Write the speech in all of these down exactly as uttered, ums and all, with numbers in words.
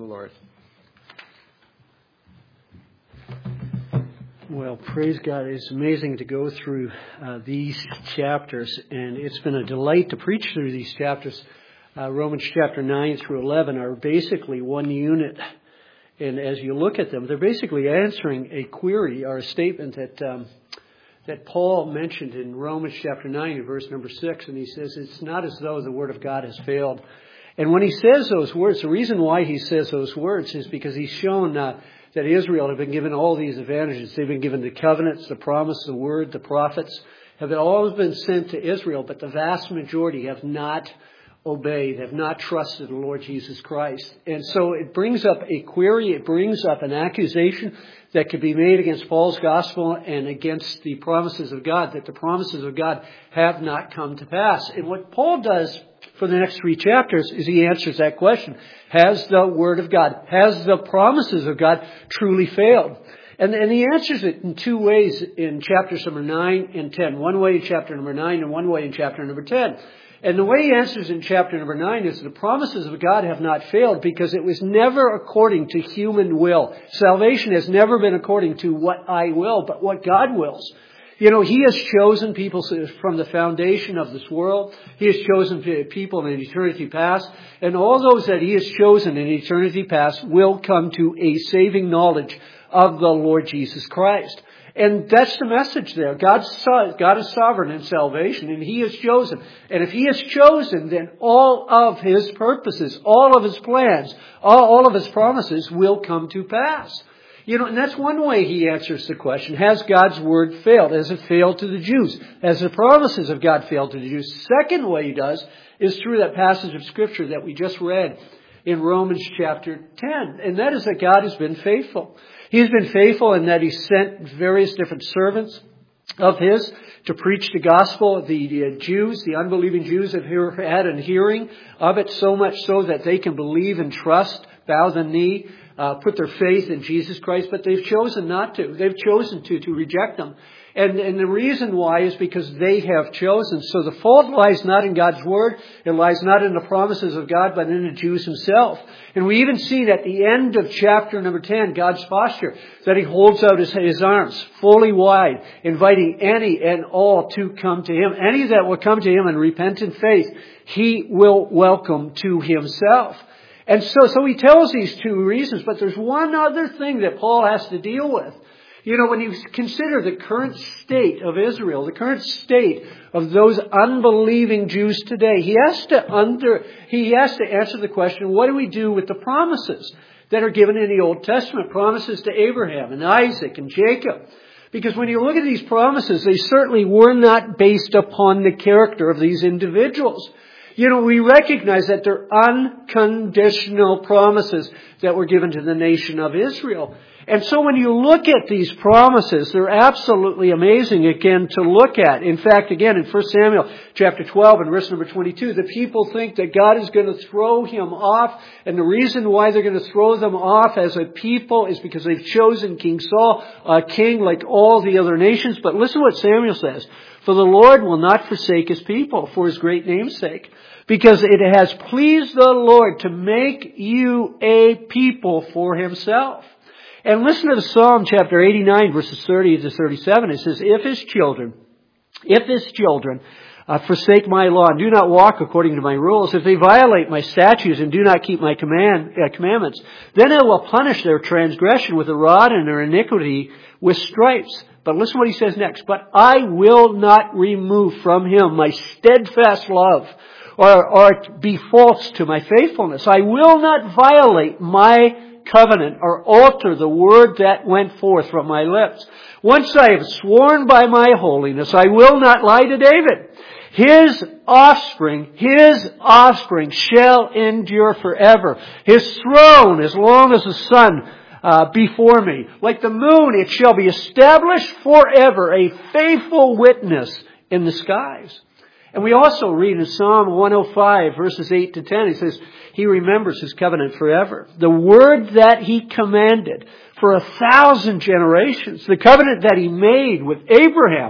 Lord. Well, praise God. It's amazing to go through uh, these chapters, and it's been a delight to preach through these chapters. Uh, Romans chapter nine through eleven are basically one unit, and as you look at them, they're basically answering a query or a statement that um, that Paul mentioned in Romans chapter nine, verse number six, and he says, it's not as though the word of God has failed. And when he says those words, the reason why he says those words is because he's shown uh, that Israel have been given all these advantages. They've been given the covenants, the promise, the word, the prophets, have all been sent to Israel, but the vast majority have not obeyed, have not trusted the Lord Jesus Christ. And so it brings up a query, it brings up an accusation that could be made against Paul's gospel and against the promises of God, that the promises of God have not come to pass. And what Paul does for the next three chapters is he answers that question. Has the Word of God, has the promises of God truly failed? And, and he answers it in two ways in chapters number nine and ten. One way in chapter number nine and one way in chapter number ten. And the way he answers in chapter number nine is the promises of God have not failed because it was never according to human will. Salvation has never been according to what I will, but what God wills. You know, He has chosen people from the foundation of this world. He has chosen people in eternity past. And all those that He has chosen in eternity past will come to a saving knowledge of the Lord Jesus Christ. And that's the message there. God's, God is sovereign in salvation, and He has chosen. And if He has chosen, then all of His purposes, all of His plans, all, all of His promises will come to pass. You know, and that's one way he answers the question. Has God's word failed? Has it failed to the Jews? Has the promises of God failed to the Jews? Second way he does is through that passage of Scripture that we just read in Romans chapter ten. And that is that God has been faithful. He's been faithful in that He sent various different servants of His to preach the gospel. The uh, Jews, the unbelieving Jews have hear, had a hearing of it so much so that they can believe and trust, bow the knee, Uh, put their faith in Jesus Christ, but they've chosen not to. They've chosen to, to reject them. And, and the reason why is because they have chosen. So the fault lies not in God's word. It lies not in the promises of God, but in the Jews Himself. And we even see at the end of chapter number ten, God's posture, that He holds out His, his arms fully wide, inviting any and all to come to Him. Any that will come to Him in repentant faith, He will welcome to Himself. And so, so he tells these two reasons, but there's one other thing that Paul has to deal with. You know, when you consider the current state of Israel, the current state of those unbelieving Jews today, he has to under, he has to answer the question, what do we do with the promises that are given in the Old Testament? Promises to Abraham and Isaac and Jacob. Because when you look at these promises, they certainly were not based upon the character of these individuals. You know, we recognize that they're unconditional promises that were given to the nation of Israel. And so when you look at these promises, they're absolutely amazing, again, to look at. In fact, again, in First Samuel chapter twelve and verse number twenty-two, the people think that God is going to throw him off. And the reason why they're going to throw them off as a people is because they've chosen King Saul, a king like all the other nations. But listen to what Samuel says. For the Lord will not forsake His people for His great name's sake, because it has pleased the Lord to make you a people for Himself. And listen to the Psalm chapter eighty-nine, verses thirty to thirty-seven. It says, If His children, if His children uh, forsake my law and do not walk according to my rules, if they violate my statutes and do not keep my command uh, commandments, then I will punish their transgression with a rod and their iniquity with stripes. But listen to what he says next. But I will not remove from him my steadfast love or, or be false to my faithfulness. I will not violate my covenant or alter the word that went forth from my lips. Once I have sworn by my holiness, I will not lie to David. His offspring, his offspring shall endure forever. His throne as long as the sun Uh, before me. Like the moon, it shall be established forever, a faithful witness in the skies. And we also read in Psalm one oh five, verses eight to ten, he says, He remembers His covenant forever. The word that He commanded for a thousand generations, the covenant that He made with Abraham,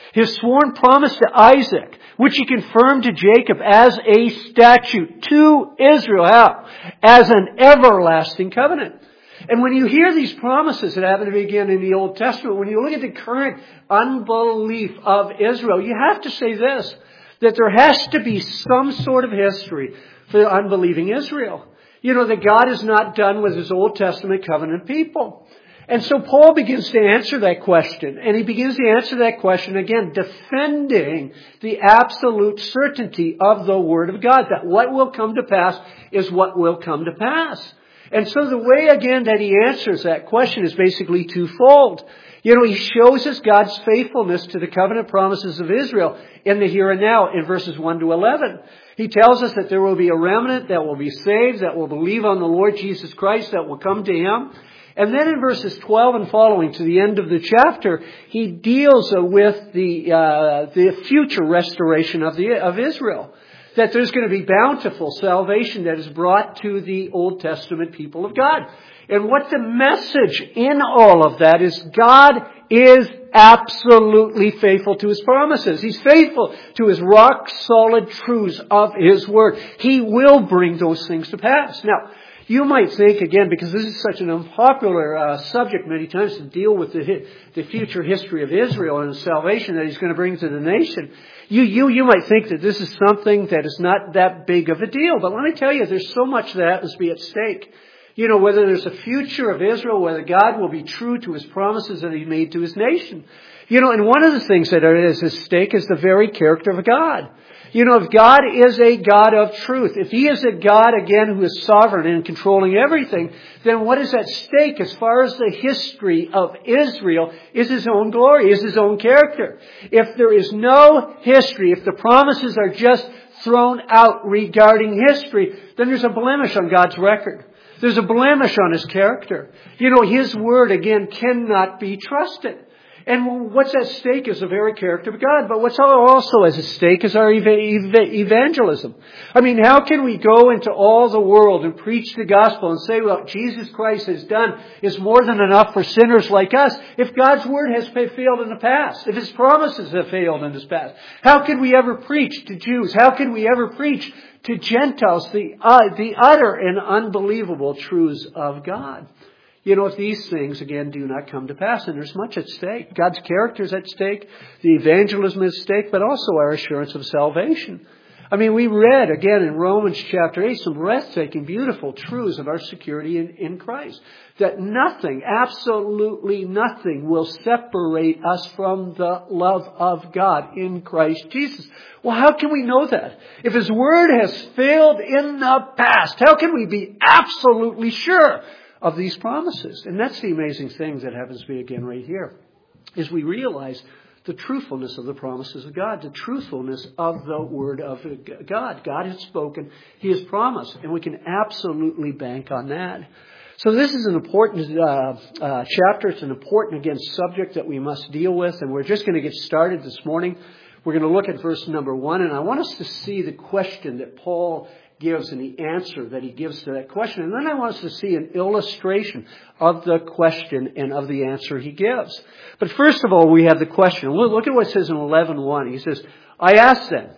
His sworn promise to Isaac, which he confirmed to Jacob as a statute to Israel. How? As an everlasting covenant. And when you hear these promises that happen to begin in the Old Testament, when you look at the current unbelief of Israel, you have to say this, that there has to be some sort of history for the unbelieving Israel. You know, that God is not done with His Old Testament covenant people. And so Paul begins to answer that question. And he begins to answer that question again, defending the absolute certainty of the Word of God, that what will come to pass is what will come to pass. And so the way, again, that he answers that question is basically twofold. You know, he shows us God's faithfulness to the covenant promises of Israel in the here and now in verses one to eleven. He tells us that there will be a remnant that will be saved, that will believe on the Lord Jesus Christ, that will come to Him. And then in verses twelve and following to the end of the chapter, he deals with the uh, the future restoration of the of Israel. That there's going to be bountiful salvation that is brought to the Old Testament people of God. And what the message in all of that is, God is absolutely faithful to His promises. He's faithful to His rock-solid truths of His Word. He will bring those things to pass. Now, you might think, again, because this is such an unpopular uh, subject many times to deal with the, the future history of Israel and the salvation that He's going to bring to the nation, you, you, you might think that this is something that is not that big of a deal. But let me tell you, there's so much that must be at stake. You know, whether there's a future of Israel, whether God will be true to His promises that He made to His nation. You know, and one of the things that is at stake is the very character of God. You know, if God is a God of truth, if He is a God, again, who is sovereign and controlling everything, then what is at stake as far as the history of Israel is His own glory, is His own character. If there is no history, if the promises are just thrown out regarding history, then there's a blemish on God's record. There's a blemish on His character. You know, His Word, again, cannot be trusted. And what's at stake is the very character of God. But what's also at stake is our ev- ev- evangelism. I mean, how can we go into all the world and preach the gospel and say what Jesus Christ has done is more than enough for sinners like us if God's Word has failed in the past, if His promises have failed in the past? How can we ever preach to Jews? How can we ever preach to Gentiles the, uh, the utter and unbelievable truths of God? You know, if these things, again, do not come to pass, and there's much at stake. God's character is at stake, the evangelism is at stake, but also our assurance of salvation. I mean, we read, again, in Romans chapter eight, some breathtaking, beautiful truths of our security in, in Christ. That nothing, absolutely nothing, will separate us from the love of God in Christ Jesus. Well, how can we know that? If His Word has failed in the past, how can we be absolutely sure of these promises? And that's the amazing thing that happens to be again right here, is we realize the truthfulness of the promises of God, the truthfulness of the Word of God. God has spoken, He has promised, and we can absolutely bank on that. So this is an important uh, uh, chapter. It's an important, again, subject that we must deal with, and we're just going to get started this morning. We're going to look at verse number one, and I want us to see the question that Paul gives and the answer that he gives to that question. And then I want us to see an illustration of the question and of the answer he gives. But first of all, we have the question. Look at what it says in eleven one. He says, I ask then,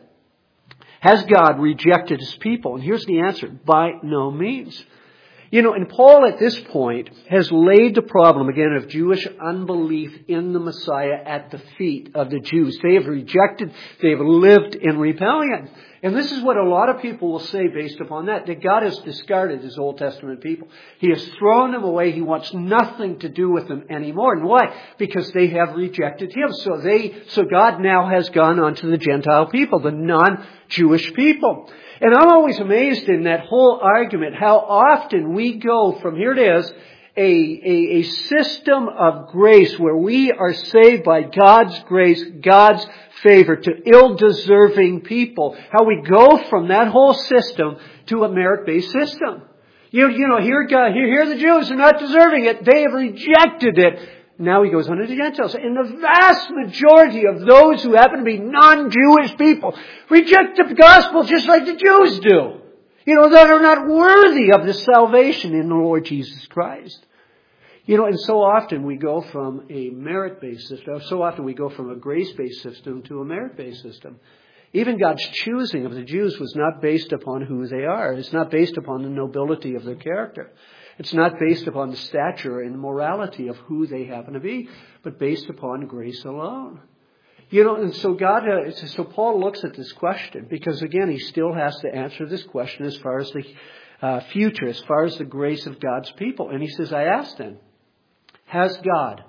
has God rejected His people? And here's the answer. By no means. You know, and Paul at this point has laid the problem, again, of Jewish unbelief in the Messiah at the feet of the Jews. They have rejected, they have lived in rebellion. And this is what a lot of people will say based upon that, that God has discarded His Old Testament people. He has thrown them away. He wants nothing to do with them anymore. And why? Because they have rejected Him. So they, so God now has gone on to the Gentile people, the non-Jewish people. And I'm always amazed in that whole argument, how often we go from, here it is, a, a, a system of grace where we are saved by God's grace, God's favor to ill-deserving people. How we go from that whole system to a merit-based system. You, you know, here, God, here, here the Jews are not deserving it. They have rejected it. Now He goes on to the Gentiles. And the vast majority of those who happen to be non-Jewish people reject the gospel just like the Jews do. You know, that are not worthy of the salvation in the Lord Jesus Christ. You know, and so often we go from a merit-based system, so often we go from a grace-based system to a merit-based system. Even God's choosing of the Jews was not based upon who they are. It's not based upon the nobility of their character. It's not based upon the stature and morality of who they happen to be, but based upon grace alone. You know, and so God, uh, so Paul looks at this question because, again, he still has to answer this question as far as the uh, future, as far as the grace of God's people. And he says, I asked then, has God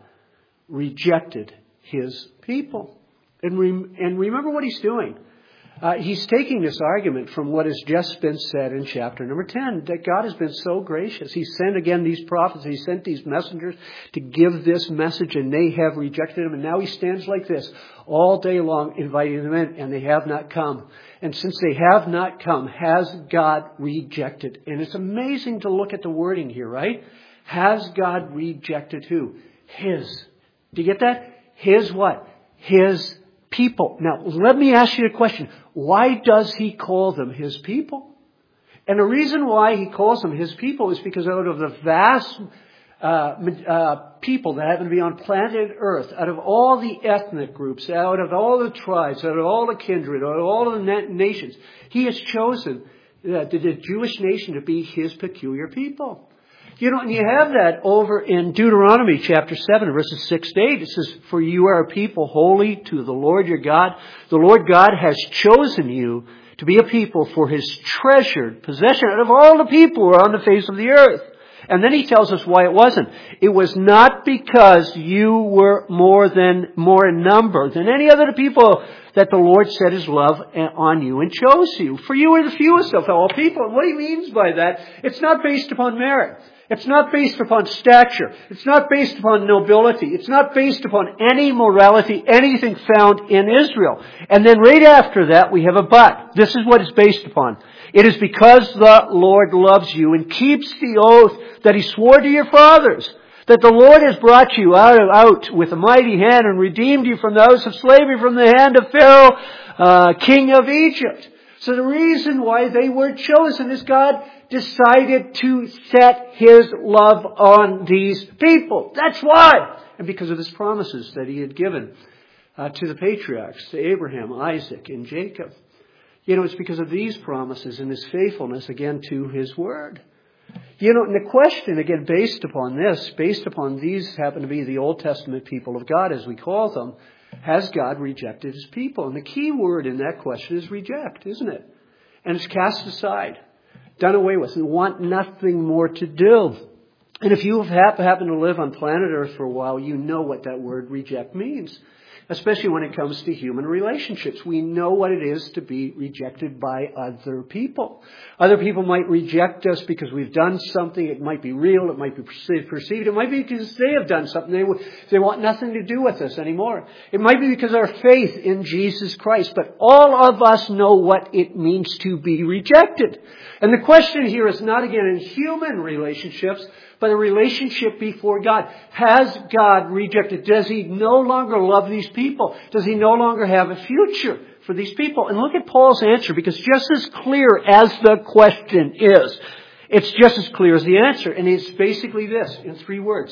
rejected his people? And, re- and remember what he's doing. Uh, he's taking this argument from what has just been said in chapter number ten, that God has been so gracious. He sent again these prophets, he sent these messengers to give this message, and they have rejected him. And now he stands like this all day long, inviting them in, and they have not come. And since they have not come, has God rejected? And it's amazing to look at the wording here, right? Has God rejected who? His. Do you get that? His what? His people. Now, let me ask you a question. Why does he call them his people? And the reason why he calls them his people is because out of the vast uh, uh, people that happen to be on planet Earth, out of all the ethnic groups, out of all the tribes, out of all the kindred, out of all the na- nations, he has chosen uh, the, the Jewish nation to be his peculiar people. You know, and you have that over in Deuteronomy chapter seven, verses six to eight. It says, for you are a people holy to the Lord your God. The Lord God has chosen you to be a people for his treasured possession out of all the people who are on the face of the earth. And then he tells us why it wasn't. It was not because you were more than, more in number than any other people that the Lord set his love on you and chose you. For you are the fewest of all people. And what he means by that, it's not based upon merit. It's not based upon stature. It's not based upon nobility. It's not based upon any morality, anything found in Israel. And then right after that, we have a but. This is what it's based upon. It is because the Lord loves you and keeps the oath that he swore to your fathers, that the Lord has brought you out, out with a mighty hand and redeemed you from the house of slavery, from the hand of Pharaoh, uh, king of Egypt. So the reason why they were chosen is God decided to set his love on these people. That's why. And because of his promises that he had given uh, to the patriarchs, to Abraham, Isaac, and Jacob. You know, it's because of these promises and his faithfulness, again, to his word. You know, and the question, again, based upon this, based upon these happen to be the Old Testament people of God, as we call them, has God rejected his people? And the key word in that question is reject, isn't it? And it's cast aside, done away with, and want nothing more to do. And if you have happened to live on planet Earth for a while, you know what that word reject means. Especially when it comes to human relationships. We know what it is to be rejected by other people. Other people might reject us because we've done something. It might be real. It might be perceived. It might be because they have done something. They, they want nothing to do with us anymore. It might be because of our faith in Jesus Christ. But all of us know what it means to be rejected. And the question here is not, again, in human relationships, but a relationship before God. Has God rejected? Does he no longer love these people? Does he no longer have a future for these people? And look at Paul's answer, because just as clear as the question is, it's just as clear as the answer. And it's basically this, in three words.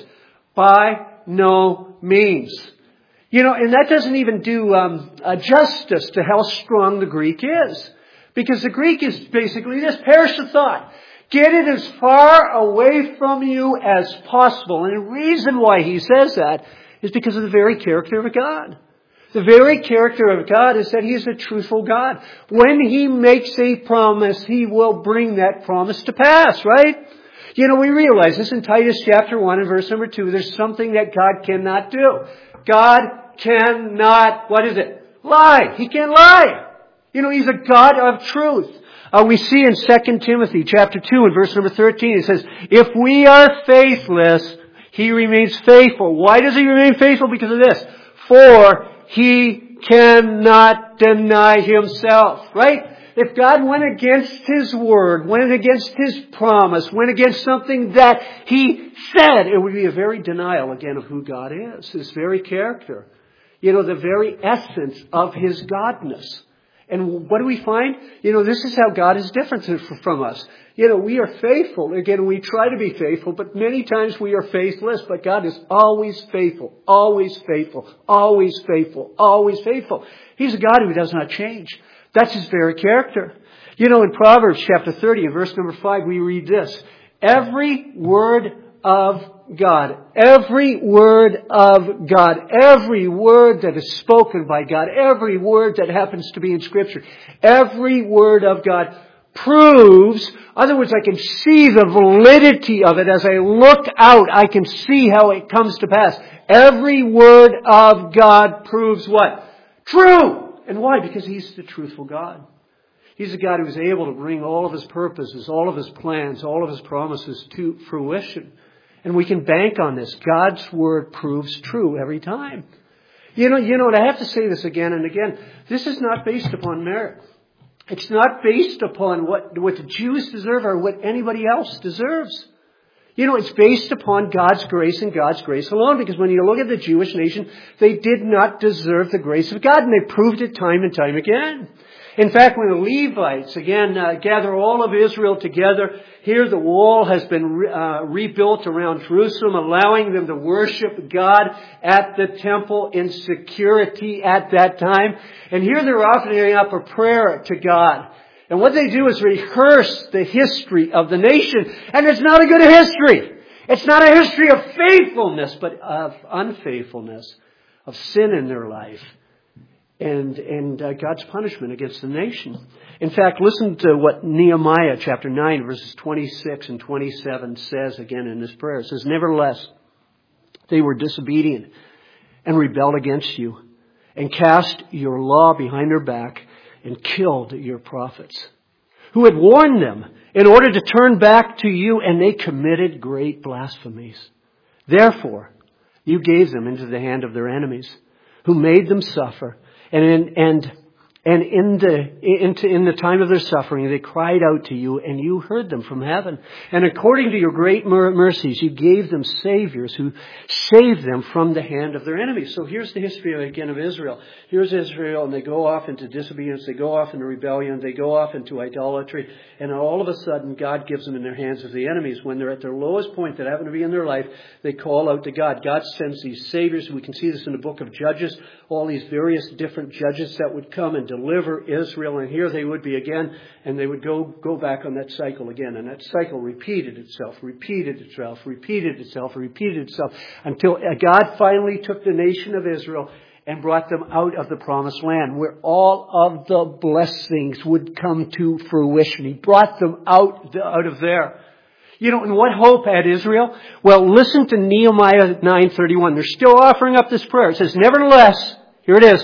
By no means. You know, and that doesn't even do um, uh, justice to how strong the Greek is. Because the Greek is basically this, perish the thought. Get it as far away from you as possible. And the reason why he says that is because of the very character of God. The very character of God is that he is a truthful God. When he makes a promise, he will bring that promise to pass, right? You know, we realize this in Titus chapter one and verse number two. There's something that God cannot do. God cannot, what is it? Lie. He can't lie. You know, he's a God of truth. Uh, we see in Second Timothy chapter two and verse number thirteen, it says, if we are faithless, he remains faithful. Why does he remain faithful? Because of this. For he cannot deny himself. Right? If God went against his word, went against his promise, went against something that he said, it would be a very denial again of who God is, his very character. You know, the very essence of his godness. And what do we find? You know, this is how God is different from us. You know, we are faithful. Again, we try to be faithful, but many times we are faithless. But God is always faithful, always faithful, always faithful, always faithful. He's a God who does not change. That's His very character. You know, in Proverbs chapter thirty, in verse number five, we read this. Every word of God, every word of God, every word that is spoken by God, every word that happens to be in Scripture, every word of God proves, in other words, I can see the validity of it. As I look out, I can see how it comes to pass. Every word of God proves what? True! And why? Because He's the truthful God. He's a God who's able to bring all of His purposes, all of His plans, all of His promises to fruition. And we can bank on this. God's Word proves true every time. You know, you know, and I have to say this again and again. This is not based upon merit. It's not based upon what, what the Jews deserve or what anybody else deserves. You know, it's based upon God's grace and God's grace alone. Because when you look at the Jewish nation, they did not deserve the grace of God. And they proved it time and time again. In fact, when the Levites, again, uh, gather all of Israel together, here the wall has been re- uh, rebuilt around Jerusalem, allowing them to worship God at the temple in security at that time. And here they're offering up a prayer to God. And what they do is rehearse the history of the nation. And it's not a good history. It's not a history of faithfulness, but of unfaithfulness, of sin in their life. And, and uh, God's punishment against the nation. In fact, listen to what Nehemiah chapter nine verses twenty-six and twenty-seven says again in this prayer. It says, nevertheless, they were disobedient and rebelled against you and cast your law behind their back and killed your prophets who had warned them in order to turn back to you, and they committed great blasphemies. Therefore, you gave them into the hand of their enemies who made them suffer. And in, and and in the into in the time of their suffering, they cried out to you, and you heard them from heaven. And according to your great mercies, you gave them saviors who saved them from the hand of their enemies. So here's the history again of Israel. Here's Israel, and they go off into disobedience, they go off into rebellion, they go off into idolatry, and all of a sudden, God gives them in their hands of the enemies. When they're at their lowest point that happen to be in their life, they call out to God. God sends these saviors. We can see this in the book of Judges. All these various different judges that would come and deliver Israel. And here they would be again. And they would go, go back on that cycle again. And that cycle repeated itself, repeated itself, repeated itself, repeated itself. Until God finally took the nation of Israel and brought them out of the promised land, where all of the blessings would come to fruition. He brought them out, out of there. You know, and what hope had Israel? Well, listen to Nehemiah nine thirty-one. They're still offering up this prayer. It says, nevertheless, here it is,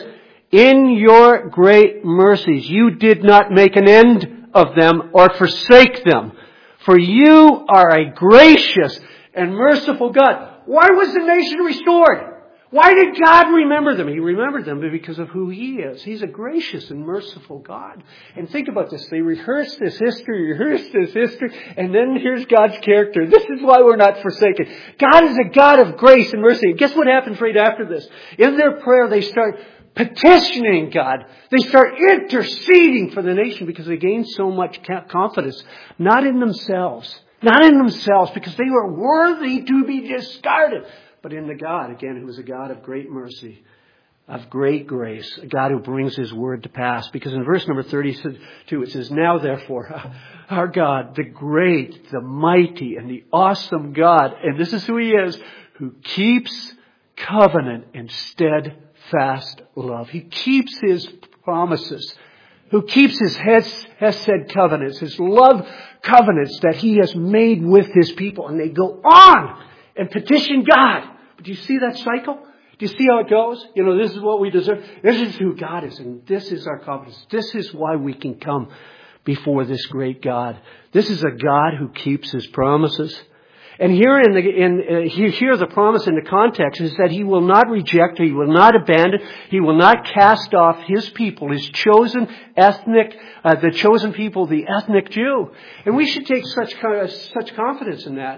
in your great mercies, you did not make an end of them or forsake them. For you are a gracious and merciful God. Why was the nation restored? Why did God remember them? He remembered them because of who He is. He's a gracious and merciful God. And think about this. They rehearse this history, rehearse this history, and then here's God's character. This is why we're not forsaken. God is a God of grace and mercy. And guess what happens right after this? In their prayer, they start petitioning God. They start interceding for the nation because they gain so much confidence. Not in themselves. Not in themselves because they were worthy to be discarded. But in the God, again, who is a God of great mercy, of great grace, a God who brings His word to pass. Because in verse number thirty-two, it says, now therefore, our God, the great, the mighty, and the awesome God, and this is who He is, who keeps covenant and steadfast love. He keeps His promises, who keeps His Hesed covenants, His love covenants that He has made with His people. And they go on and petition God. But do you see that cycle? Do you see how it goes? You know, this is what we deserve. This is who God is, and this is our confidence. This is why we can come before this great God. This is a God who keeps His promises. And here in the in uh, here the promise in the context is that He will not reject, He will not abandon, He will not cast off His people, His chosen ethnic, uh, the chosen people, the ethnic Jew. And we should take such such confidence in that.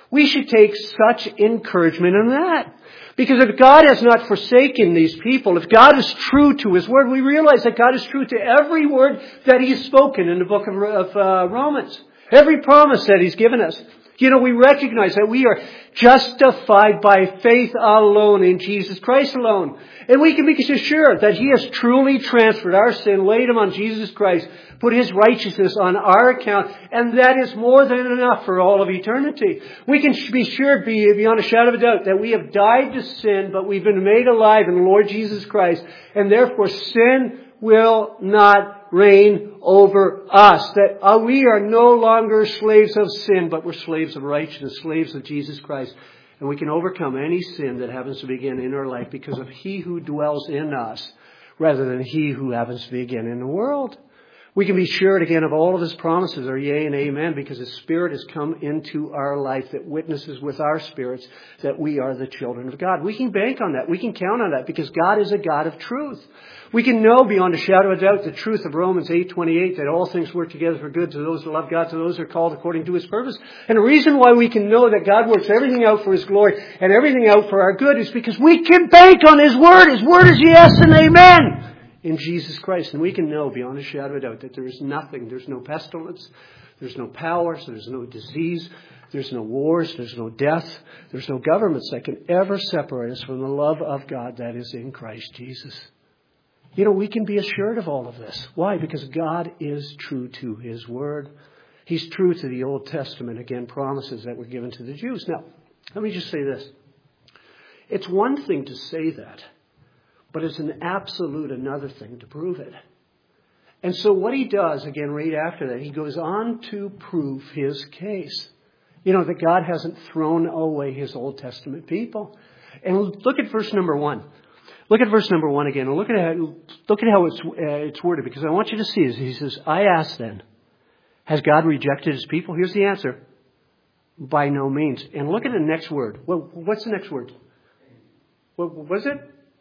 We should take such encouragement in that. Because if God has not forsaken these people, if God is true to His Word, we realize that God is true to every word that He's spoken in the book of, of uh, Romans. Every promise that He's given us. You know, we recognize that we are justified by faith alone in Jesus Christ alone. And we can be assured that He has truly transferred our sin, laid them on Jesus Christ, put His righteousness on our account, and that is more than enough for all of eternity. We can be sure, beyond a shadow of a doubt, that we have died to sin, but we've been made alive in the Lord Jesus Christ, and therefore sin will not reign over us. That uh, we are no longer slaves of sin, but we're slaves of righteousness, slaves of Jesus Christ. And we can overcome any sin that happens to begin in our life because of He who dwells in us, rather than He who happens to begin in the world. We can be sure again of all of His promises are yea and amen, because His Spirit has come into our life that witnesses with our spirits that we are the children of God. We can bank on that. We can count on that because God is a God of truth. We can know beyond a shadow of a doubt the truth of Romans eight twenty-eight, that all things work together for good to those who love God, to those who are called according to His purpose. And the reason why we can know that God works everything out for His glory and everything out for our good is because we can bank on His Word. His Word is yes and amen in Jesus Christ. And we can know beyond a shadow of a doubt that there is nothing, there's no pestilence, there's no powers, there's no disease, there's no wars, there's no death, there's no governments that can ever separate us from the love of God that is in Christ Jesus. You know, we can be assured of all of this. Why? Because God is true to His Word. He's true to the Old Testament, again, promises that were given to the Jews. Now, let me just say this. It's one thing to say that, but it's an absolute another thing to prove it. And so what He does, again, right after that, He goes on to prove His case. You know, that God hasn't thrown away His Old Testament people. And look at verse number one. Look at verse number one again, and look at how, look at how it's, uh, it's worded, because I want you to see this. He says, I ask then, has God rejected His people? Here's the answer. By no means. And look at the next word. Well, what's the next word? What was it?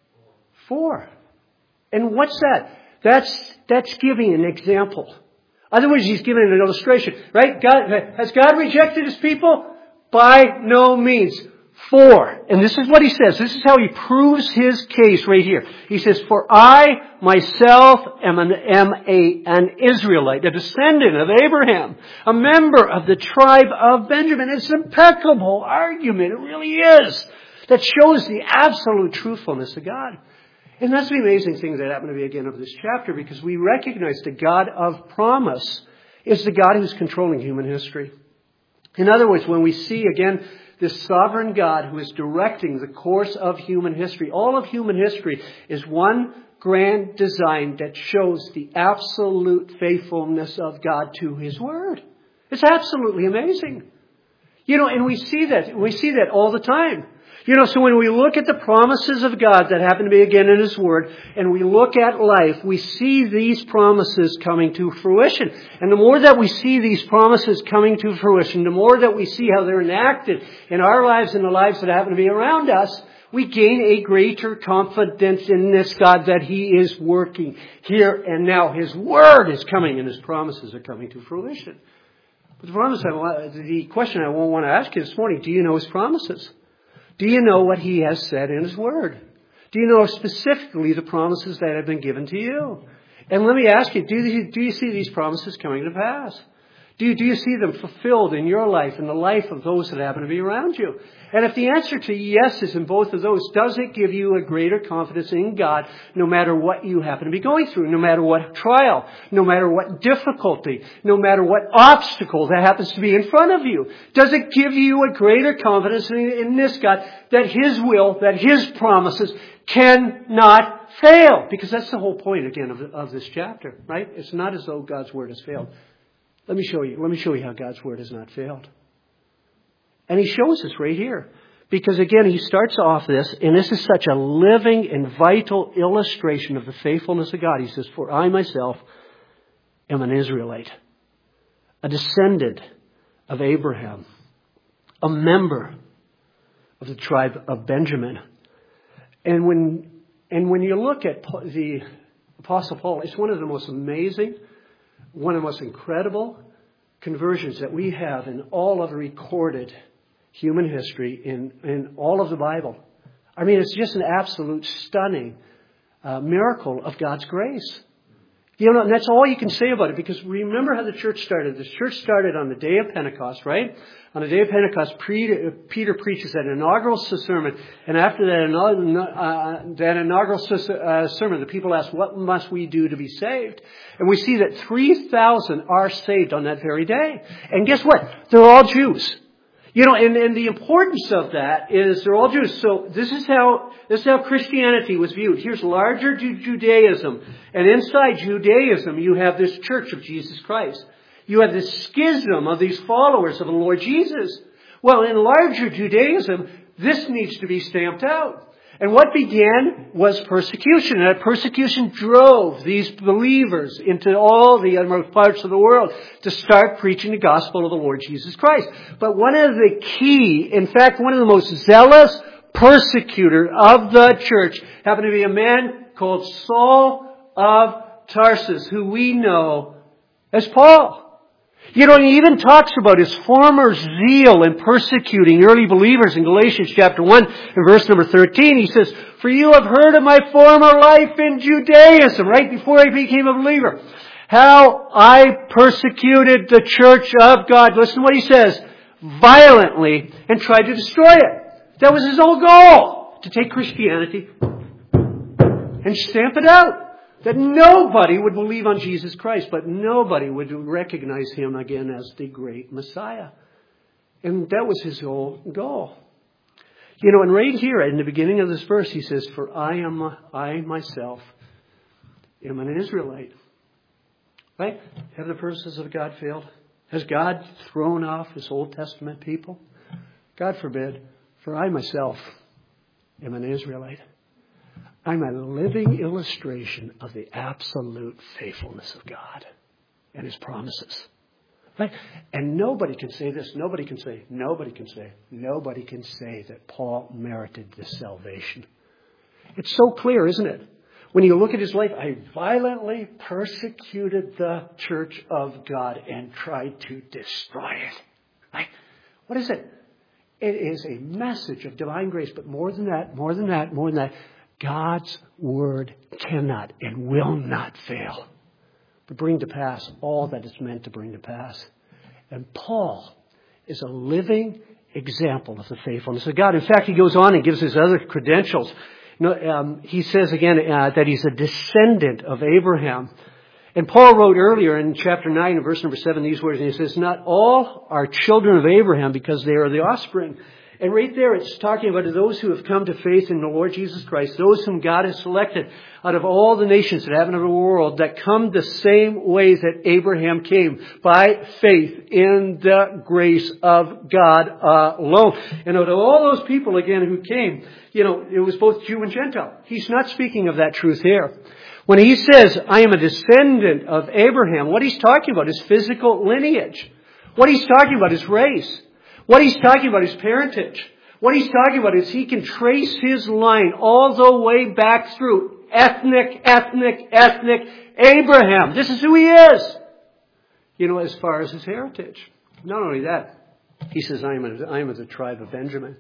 For. And what's that? That's, that's giving an example. Otherwise, He's giving an illustration, right? God, has God rejected His people? By no means. For, and this is what He says. This is how He proves His case right here. He says, for I myself am an, am a, an Israelite, a descendant of Abraham, a member of the tribe of Benjamin. It's an impeccable argument. It really is. That shows the absolute truthfulness of God. And that's the amazing thing that happened to be again of this chapter, because we recognize the God of promise is the God who's controlling human history. In other words, when we see again this sovereign God who is directing the course of human history. All of human history is one grand design that shows the absolute faithfulness of God to His Word. It's absolutely amazing. You know, and we see that. We see that all the time. You know, so when we look at the promises of God that happen to be again in His Word, and we look at life, we see these promises coming to fruition. And the more that we see these promises coming to fruition, the more that we see how they're enacted in our lives and the lives that happen to be around us, we gain a greater confidence in this God that He is working here and now. His Word is coming and His promises are coming to fruition. But the promise I want, the question I want to ask you this morning, do you know His promises? Do you know what He has said in His Word? Do you know specifically the promises that have been given to you? And let me ask you, do you, do you see these promises coming to pass? Do you, do you see them fulfilled in your life and the life of those that happen to be around you? And if the answer to yes is in both of those, does it give you a greater confidence in God no matter what you happen to be going through, no matter what trial, no matter what difficulty, no matter what obstacle that happens to be in front of you? Does it give you a greater confidence in, in this God that His will, that His promises cannot fail? Because that's the whole point, again, of, of this chapter, right? It's not as though God's Word has failed. Let me show you. Let me show you how God's Word has not failed. And He shows us right here. Because again, He starts off this, and this is such a living and vital illustration of the faithfulness of God. He says, for I myself am an Israelite, a descendant of Abraham, a member of the tribe of Benjamin. And when, and when you look at the Apostle Paul, it's one of the most amazing, one of the most incredible conversions that we have in all of the recorded human history in, in all of the Bible. I mean, it's just an absolute stunning uh, miracle of God's grace. You know, and that's all you can say about it, because remember how the church started. The church started on the day of Pentecost, right? On the day of Pentecost, Peter preaches that inaugural sermon. And after that, uh, that inaugural sermon, the people ask, what must we do to be saved? And we see that three thousand are saved on that very day. And guess what? They're all Jews. You know, and, and the importance of that is they're all Jews. So this is how this is how Christianity was viewed. Here's larger Judaism. And inside Judaism, you have this church of Jesus Christ. You have this schism of these followers of the Lord Jesus. Well, in larger Judaism, this needs to be stamped out. And what began was persecution. And that persecution drove these believers into all the uttermost parts of the world to start preaching the gospel of the Lord Jesus Christ. But one of the key, in fact, one of the most zealous persecutor of the church happened to be a man called Saul of Tarsus, who we know as Paul. You know, he even talks about his former zeal in persecuting early believers in Galatians chapter one and verse number thirteen. He says, for you have heard of my former life in Judaism, right before I became a believer. How I persecuted the church of God. Listen to what he says. Violently, and tried to destroy it. That was his whole goal. To take Christianity and stamp it out. That nobody would believe on Jesus Christ, but nobody would recognize him again as the great Messiah. And that was his whole goal. You know, and right here in the beginning of this verse, he says, for I am, I myself am an Israelite. Right? Have the purposes of God failed? Has God thrown off his Old Testament people? God forbid. For I myself am an Israelite. I'm a living illustration of the absolute faithfulness of God and his promises. Right? And nobody can say this. Nobody can say, nobody can say, nobody can say that Paul merited this salvation. It's so clear, isn't it? When you look at his life, I violently persecuted the church of God and tried to destroy it. Right? What is it? It is a message of divine grace, but more than that, more than that, more than that, God's word cannot and will not fail to bring to pass all that it's meant to bring to pass. And Paul is a living example of the faithfulness of God. In fact, he goes on and gives his other credentials. You know, um, he says again uh, that he's a descendant of Abraham. And Paul wrote earlier in chapter nine, verse number seven, these words, and he says, not all are children of Abraham because they are the offspring. And right there, it's talking about those who have come to faith in the Lord Jesus Christ, those whom God has selected out of all the nations that have in the world, that come the same way that Abraham came, by faith in the grace of God uh, alone. And out of all those people, again, who came, you know, it was both Jew and Gentile. He's not speaking of that truth here. When he says, I am a descendant of Abraham, what he's talking about is physical lineage. What he's talking about is race. What he's talking about is parentage. What he's talking about is he can trace his line all the way back through ethnic, ethnic, ethnic Abraham. This is who he is. You know, as far as his heritage. Not only that, he says, I am, a, I am of the tribe of Benjamin.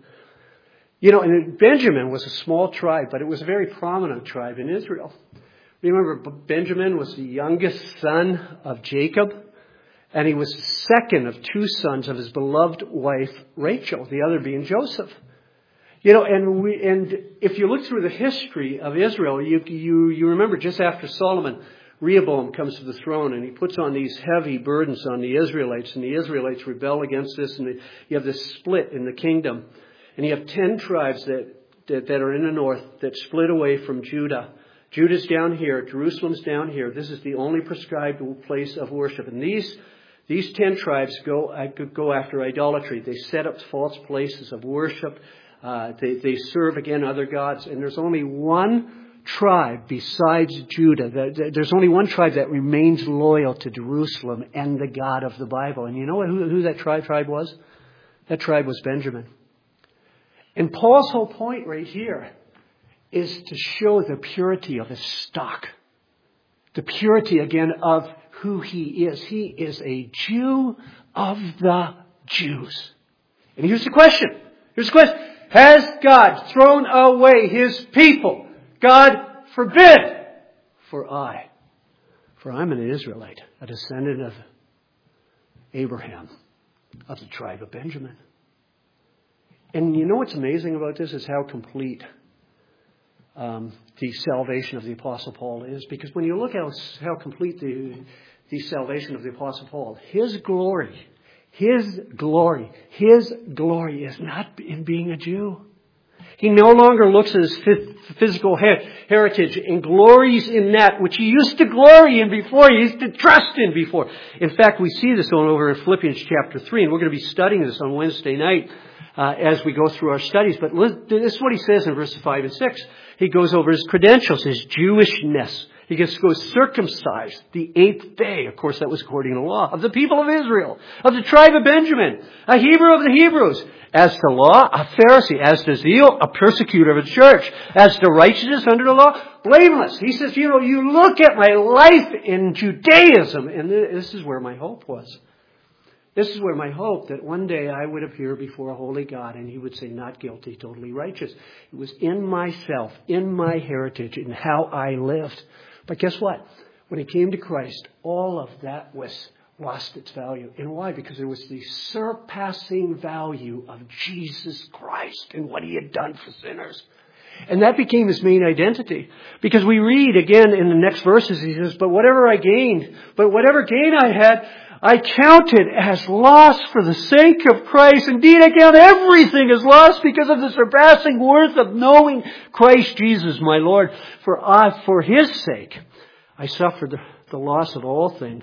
You know, and Benjamin was a small tribe, but it was a very prominent tribe in Israel. Remember, Benjamin was the youngest son of Jacob. And he was second of two sons of his beloved wife, Rachel, the other being Joseph. You know, and we, and if you look through the history of Israel, you, you, you remember just after Solomon, Rehoboam comes to the throne and he puts on these heavy burdens on the Israelites, and the Israelites rebel against this, and you have this split in the kingdom. And you have ten tribes that, that, that are in the north that split away from Judah. Judah's down here, Jerusalem's down here. This is the only prescribed place of worship. And these These ten tribes go go after idolatry. They set up false places of worship. Uh, they, they serve, again, other gods. And there's only one tribe besides Judah. That, there's only one tribe that remains loyal to Jerusalem and the God of the Bible. And you know who, who that tribe, tribe was? That tribe was Benjamin. And Paul's whole point right here is to show the purity of his stock. The purity, again, of who he is. He is a Jew of the Jews. And here's the question. Here's the question. Has God thrown away His people? God forbid. For I, for I'm an Israelite, a descendant of Abraham, of the tribe of Benjamin. And you know what's amazing about this is how complete um, the salvation of the Apostle Paul is. Because when you look at how, how complete the, the salvation of the Apostle Paul, his glory, his glory, his glory is not in being a Jew. He no longer looks at his physical heritage and glories in that which he used to glory in before, he used to trust in before. In fact, we see this on over in Philippians chapter three, and we're going to be studying this on Wednesday night uh, as we go through our studies. But this is what he says in verses five and six. He goes over his credentials, his Jewishness. He gets goes circumcised the eighth day. Of course, that was according to law. Of the people of Israel. Of the tribe of Benjamin. A Hebrew of the Hebrews. As to law, a Pharisee. As to zeal, a persecutor of the church. As to righteousness under the law, blameless. He says, you know, you look at my life in Judaism. And this is where my hope was. This is where my hope that one day I would appear before a holy God and He would say, not guilty, totally righteous. It was in myself, in my heritage, in how I lived. But guess what? When it came to Christ, all of that was lost its value. And why? Because it was the surpassing value of Jesus Christ and what He had done for sinners. And that became His main identity. Because we read again in the next verses, He says, but whatever I gained, but whatever gain I had, I counted as loss for the sake of Christ. Indeed, I count everything as loss because of the surpassing worth of knowing Christ Jesus, my Lord. For I, for His sake, I suffered the, the loss of all things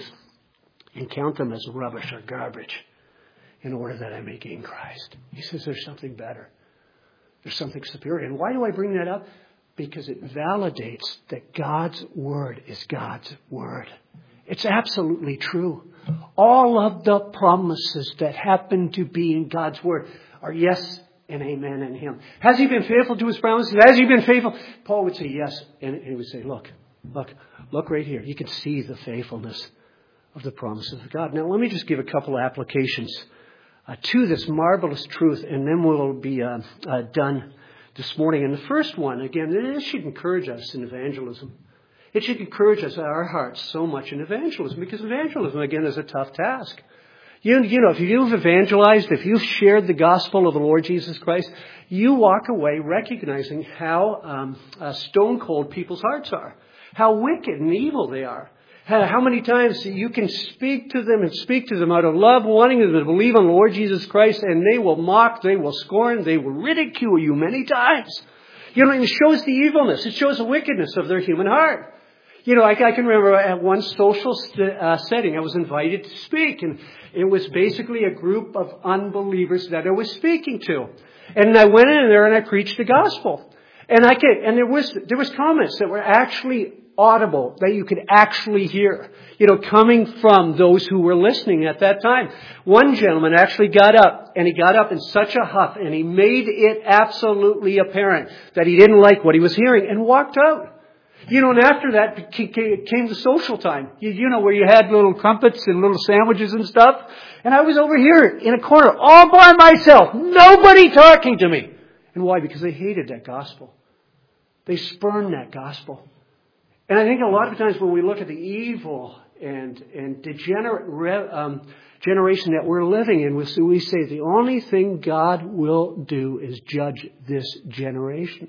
and count them as rubbish or garbage in order that I may gain Christ. He says there's something better. There's something superior. And why do I bring that up? Because it validates that God's Word is God's Word. It's absolutely true. All of the promises that happen to be in God's Word are yes and amen in Him. Has He been faithful to His promises? Has He been faithful? Paul would say yes. And he would say, look, look, look right here. You can see the faithfulness of the promises of God. Now, let me just give a couple of applications uh, to this marvelous truth, and then we'll be uh, uh, done this morning. And the first one, again, this should encourage us in evangelism. It should encourage us, our hearts, so much in evangelism, because evangelism, again, is a tough task. You, you know, if you've evangelized, if you've shared the gospel of the Lord Jesus Christ, you walk away recognizing how um, uh, stone cold people's hearts are, how wicked and evil they are. How many times you can speak to them and speak to them out of love, wanting them to believe on the Lord Jesus Christ, and they will mock, they will scorn, they will ridicule you many times. You know, it shows the evilness. It shows the wickedness of their human heart. You know, I, I can remember at one social st- uh, setting, I was invited to speak, and it was basically a group of unbelievers that I was speaking to. And I went in there and I preached the gospel. And I could, and there was there was comments that were actually audible, that you could actually hear, you know, coming from those who were listening at that time. One gentleman actually got up, and he got up in such a huff, and he made it absolutely apparent that he didn't like what he was hearing, and walked out. You know, and after that came the social time, you, you know, where you had little crumpets and little sandwiches and stuff. And I was over here in a corner all by myself, nobody talking to me. And why? Because they hated that gospel. They spurned that gospel. And I think a lot of times when we look at the evil and, and degenerate re, um, generation that we're living in, we say the only thing God will do is judge this generation.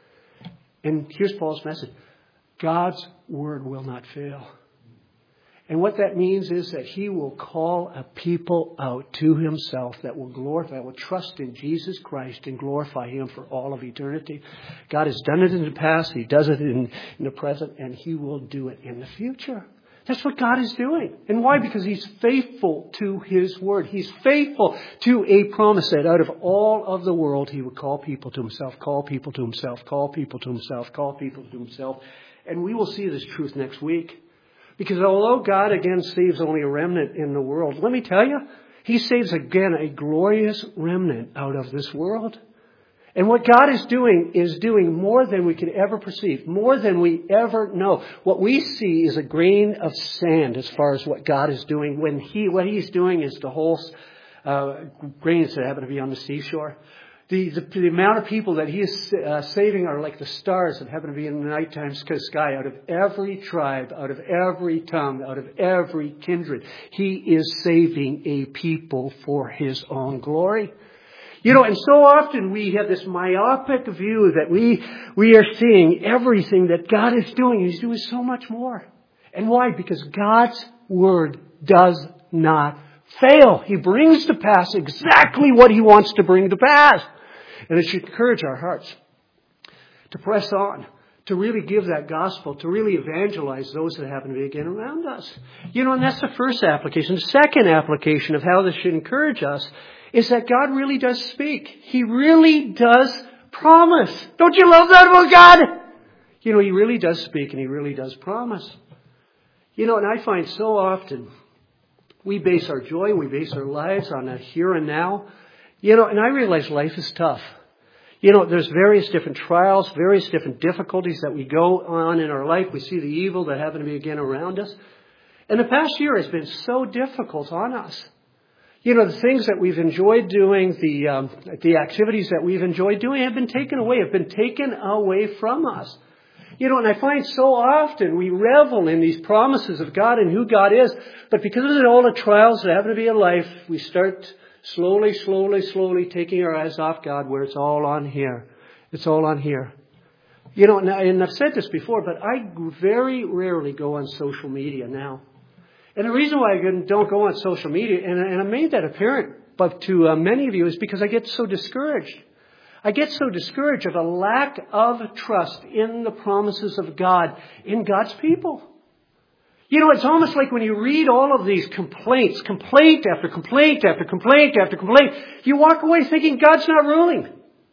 And here's Paul's message. God's word will not fail. And what that means is that He will call a people out to Himself that will glorify, that will trust in Jesus Christ and glorify Him for all of eternity. God has done it in the past. He does it in, in the present, and He will do it in the future. That's what God is doing. And why? Because He's faithful to His word. He's faithful to a promise that out of all of the world, He would call people to Himself, call people to Himself, call people to Himself, call people to Himself. And we will see this truth next week. Because although God, again, saves only a remnant in the world, let me tell you, He saves, again, a glorious remnant out of this world. And what God is doing is doing more than we could ever perceive, more than we ever know. What we see is a grain of sand as far as what God is doing. When He, what He's doing is the whole uh, grains that happen to be on the seashore. The, the, the amount of people that he is uh, saving are like the stars that happen to be in the nighttime sky, out of every tribe, out of every tongue, out of every kindred. He is saving a people for his own glory. You know, and so often we have this myopic view that we we are seeing everything that God is doing. He's doing so much more. And why? Because God's word does not fail. He brings to pass exactly what he wants to bring to pass. And it should encourage our hearts to press on, to really give that gospel, to really evangelize those that happen to be again around us. You know, and that's the first application. The second application of how this should encourage us is that God really does speak. He really does promise. Don't you love that about God? You know, he really does speak and he really does promise. You know, and I find so often we base our joy, we base our lives on a here and now. You know, and I realize life is tough. You know, there's various different trials, various different difficulties that we go on in our life. We see the evil that happen to be again around us. And the past year has been so difficult on us. You know, the things that we've enjoyed doing, the um, the activities that we've enjoyed doing have been taken away, have been taken away from us. You know, and I find so often we revel in these promises of God and who God is, but because of all the trials that happen to be in life, we start slowly, slowly, slowly taking our eyes off God, where it's all on here. It's all on here. You know, and, I, and I've said this before, but I very rarely go on social media now. And the reason why I don't go on social media, and, and I made that apparent but to uh, many of you, is because I get so discouraged. I get so discouraged of a lack of trust in the promises of God, in God's people. You know, it's almost like when you read all of these complaints, complaint after complaint after complaint after complaint, you walk away thinking God's not ruling.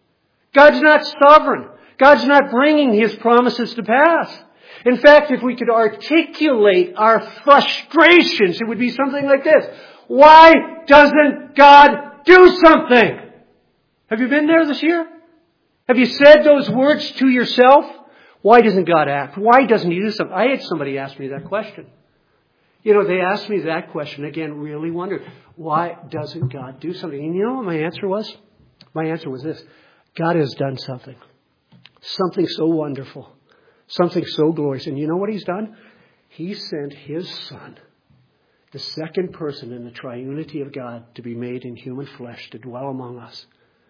God's not sovereign. God's not bringing his promises to pass. In fact, if we could articulate our frustrations, it would be something like this. Why doesn't God do something? Have you been there this year? Have you said those words to yourself? Why doesn't God act? Why doesn't he do something? I had somebody ask me that question. You know, they asked me that question again, really wondered, why doesn't God do something? And you know what my answer was? My answer was this. God has done something. Something so wonderful. Something so glorious. And you know what he's done? He sent his son, the second person in the triunity of God, to be made in human flesh, to dwell among us.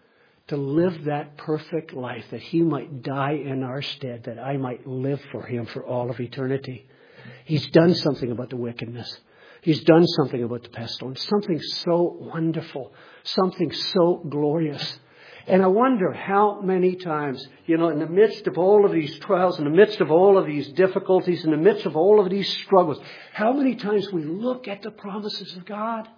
To live that perfect life, that he might die in our stead, that I might live for him for all of eternity. He's done something about the wickedness. He's done something about the pestilence. Something so wonderful. Something so glorious. And I wonder how many times, you know, in the midst of all of these trials, in the midst of all of these difficulties, in the midst of all of these struggles, how many times we look at the promises of God.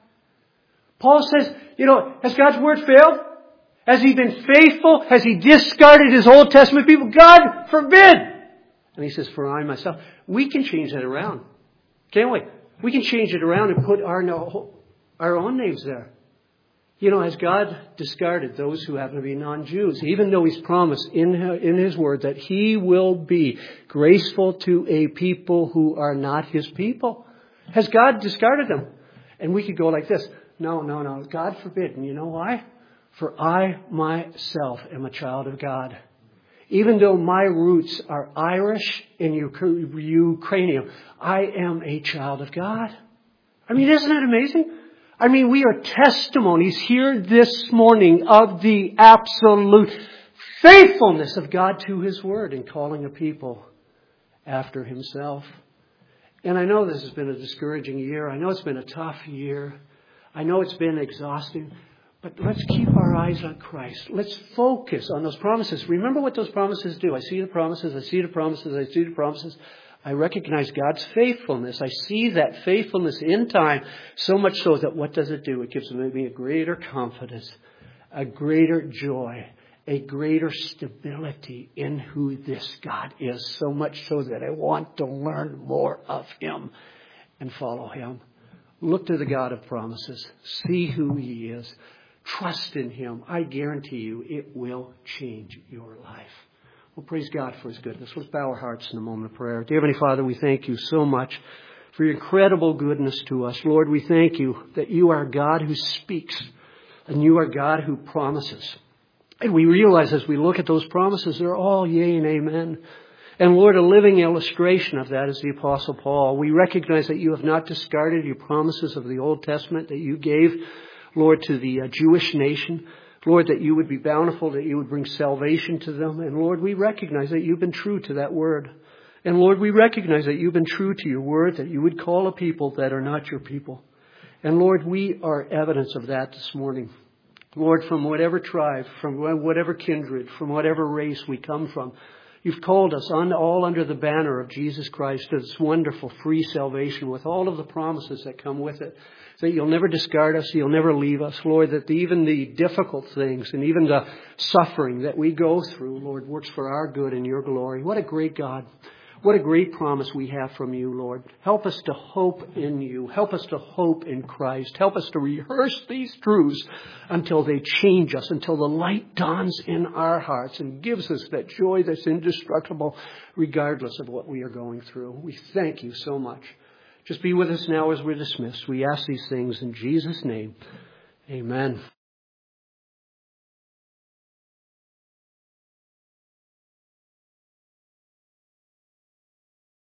Paul says, you know, has God's word failed? Has he been faithful? Has he discarded his Old Testament people? God forbid! And he says, for I myself. We can change that around. Can't we? We can change it around and put our, our own names there. You know, has God discarded those who happen to be non-Jews? Even though he's promised in, in his word that he will be graceful to a people who are not his people. Has God discarded them? And we could go like this. No, no, no. God forbid. And you know why? For I myself am a child of God. Even though my roots are Irish and Ukrainian, I am a child of God. I mean, isn't that amazing? I mean, we are testimonies here this morning of the absolute faithfulness of God to his word in calling a people after himself. And I know this has been a discouraging year. I know it's been a tough year. I know it's been exhausting. But let's keep our eyes on Christ. Let's focus on those promises. Remember what those promises do. I see the promises, I see the promises, I see the promises. I recognize God's faithfulness. I see that faithfulness in time, so much so that what does it do? It gives me a greater confidence, a greater joy, a greater stability in who this God is, so much so that I want to learn more of him and follow him. Look to the God of promises. See who he is. Trust in him. I guarantee you it will change your life. Well, praise God for his goodness. Let's bow our hearts in a moment of prayer. Dear Heavenly Father, we thank you so much for for your incredible goodness to us. Lord, we thank you that you are God who speaks and you are God who promises. And we realize as we look at those promises, they're all yea and amen. And Lord, a living illustration of that is the Apostle Paul. We recognize that you have not discarded your promises of the Old Testament that you gave, Lord, to the uh, Jewish nation. Lord, that you would be bountiful, that you would bring salvation to them. And Lord, we recognize that you've been true to that word. And Lord, we recognize that you've been true to your word, that you would call a people that are not your people. And Lord, we are evidence of that this morning. Lord, from whatever tribe, from whatever kindred, from whatever race we come from, you've called us on, all under the banner of Jesus Christ to this wonderful free salvation with all of the promises that come with it. That you'll never discard us, you'll never leave us, Lord, that the, even the difficult things and even the suffering that we go through, Lord, works for our good and your glory. What a great God. What a great promise we have from you, Lord. Help us to hope in you. Help us to hope in Christ. Help us to rehearse these truths until they change us, until the light dawns in our hearts and gives us that joy that's indestructible regardless of what we are going through. We thank you so much. Just be with us now as we're dismissed. We ask these things in Jesus' name. Amen.